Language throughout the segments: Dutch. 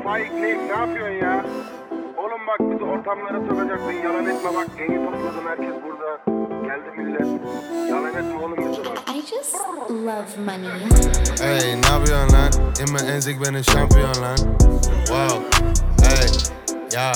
Faik ne yapıyorsun ya? Oğlum bak bizi ortamlara sokacaksın. Yalan etme bak. Evi topladın herkes burada. Geldi millet. Yalan etme oğlum bize bak. I just love money. Ey, ne yapıyorsun lan? İnme enzik ben een champion lan. Wow, ey, ja,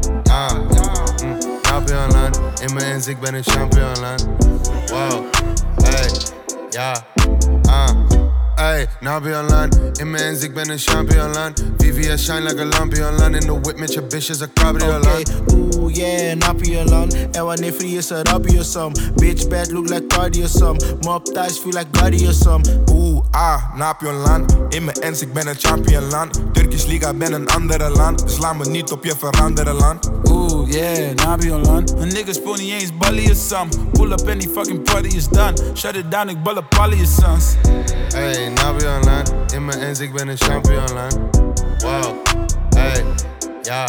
ne yapıyorsun lan? İnme enzik ben een champion lan. Wow, ey, ja, ey, ne yapıyorsun lan? İnme enzik ben een champion lan. VVS shine like a lampion lan. In the whip met je bitch is a cabrio lan. Okay, ooh yeah, nappie lan. En wanneer free is er rappie of some. Bitch bad look like Cardi or some. Mop thighs feel like Gotti or some. Napion land. In mijn ens, ik ben een champion land. Turkish Liga, ben een andere land. Dus laat me niet op je veranderen land. Ooh, yeah, Nabi online. Een nigga spoon niet eens Bali of some. Pull up and die fucking party is done. Shut it down, ik bal op alle je sons. Ey, Napion land. In mijn ens, ik ben een champion land. Wow, ey, ja,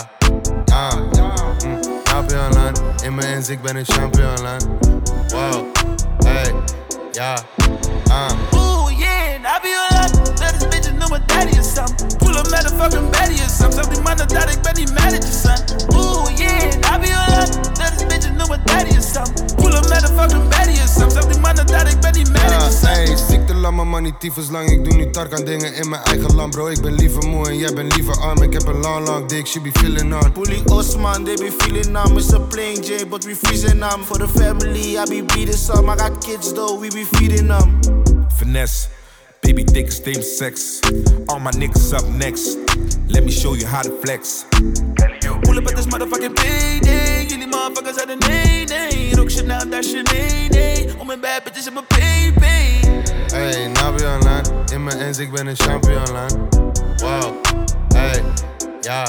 Napion land. In mijn ens, ik ben een champion land. Wow, ey, ja, Ooh, yeah, Nabi online. Dat is bitch noem me daddy of something. Pull up met een fucking baddie of something. Zeg die mannen dat ik ben niet mad at je son. Ooh, yeah, Nabi online. Dat is bitch noem me daddy of something. Pull up met een fucking baddie of something. Zeg die mannen dat ik ben niet mad at je son. Ey, ziekte lamme man niet tyfus lang. Ik doe nu tarkan dingen in mijn eigen land bro. Ik ben liever moe en jij bent liever arm. Ik heb een long dick, she be feeling on. Pulling Osman, they be feeling numb. It's a plain J, but we freezing them. For the family, I be bleeding some. I got kids though, we be feeding them. Finesse, baby dick is same sex. All my niggas up next. Let me show you how to flex. Pull up at this motherfucking payday. Jullie motherfuckers hadden nee. Rock Chanel, dash nee. Om mijn bad bitches in mijn baby. Ey, Napion land. In mijn ens, ik ben een champion land. Wow, ey, ja,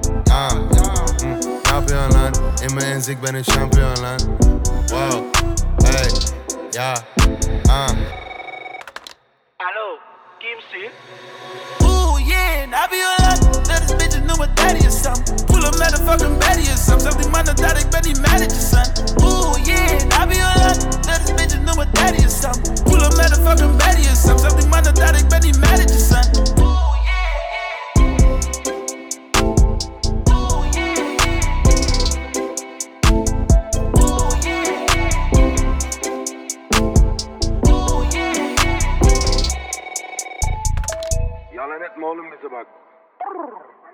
Napion land. In mijn ens, ik ben een champion land. Wow, ey, ja, Hallo, Kim C. Ooh, yeah, Nabi online. Dat is bitches noem me daddy of something. Pull up met een fucking baddie of something. Zeg die mannen dat ik ben niet mad at je son. Ooh, yeah, Nabi online. Dat is bitches noem me daddy of something. Pull up met een fucking baddie of something. Zeg die mannen dat ik ben niet mad at je son. Yalan etme oğlum bize bak.